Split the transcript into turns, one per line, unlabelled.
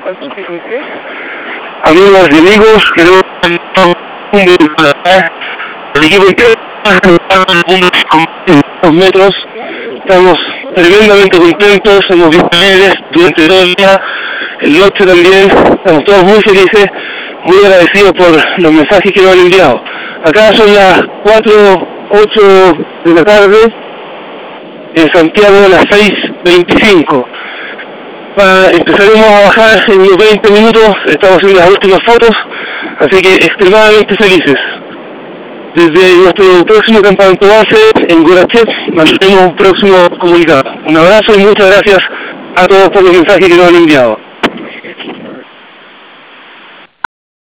Amigas y amigos, queremos el equipo entero con metros. Estamos tremendamente contentos, hemos visto durante todo el día, el noche también. Estamos todos muy felices, muy agradecidos por los mensajes que nos han enviado. Acá son las 4:08 de la tarde, en Santiago a las 6:25. Empezaremos a bajar en unos 20 minutos, estamos haciendo las últimas fotos, así que extremadamente felices. Desde nuestro próximo campamento base en Gorachet mantendremos un próximo comunicado. Un abrazo y muchas gracias a todos por los mensajes que nos han enviado.